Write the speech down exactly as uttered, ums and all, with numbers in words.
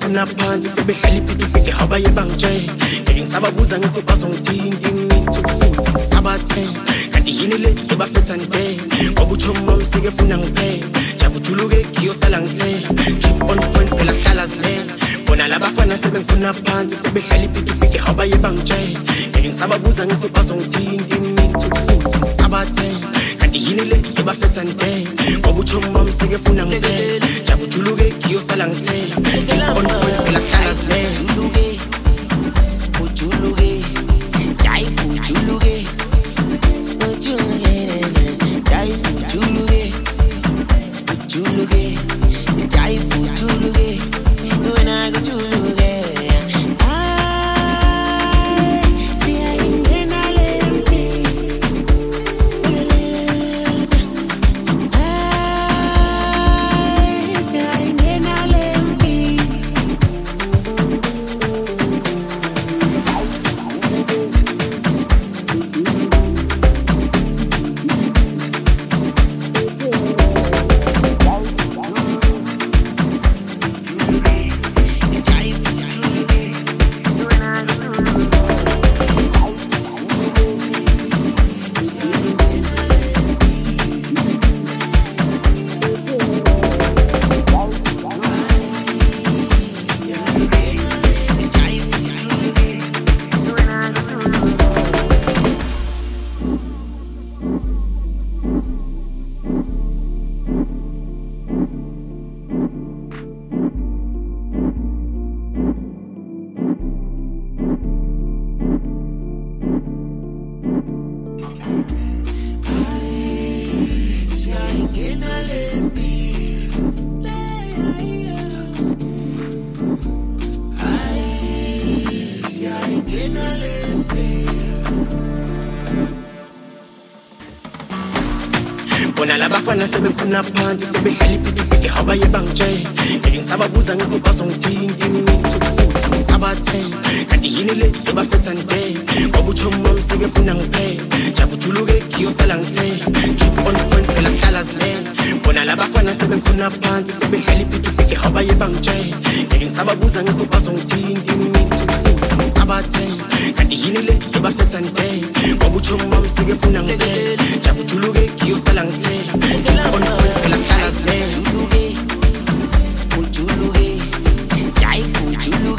sebengifuna phansi sebehlala ipikipiki abaye bangitshela ngeke ngisababuza ngithi bazongithinta ngithi futhi ngisabathe kanti yini le ebafetha nibhe ngoba uthoma umsike funa ngiphele javujuluke ngiyosala ngithe keep on point phela sihlala zilela bona labafana sebengifuna phansi sebehlala ipikipiki abaye bangitshela ngeke ngisababuza ngithi bazongithinta ngithi futhi ngisabathe kanti yini le ebafetha nibhe ngoba uthoma umsike funa ngiphele javujuluke ngiyosala ngithe keep on point phela sihlala zilela ujuluke ujuluke jai ujuluke ujuluke jai ujuluke ujuluke jai ujuluke when I go ujuluke bona labafana sebengifuna phansi sebehlala ipikipiki abaye bangitshela ngeke ngisababuza ngithi bazongithinta ngithi futhi ngisabathe kanti yini le ebafetha nibhe ngoba uthoma umsike funa ngiphele javujuluke ngiyosala ngithe keep on point phela sihlala zilela bona labafana sebengifuna phansi sebehlala ipikipiki abaye bangitshela ngeke ngisababuza ngithi bazongithinta ngithi futhi ngisabathe kanti yini le ebafetha nibhe ngoba uthoma umsike funa ngiphele javujuluke ngiyosala ngithe keep on point phela sihlala zilela ujuluke ujuluke jai ujuluke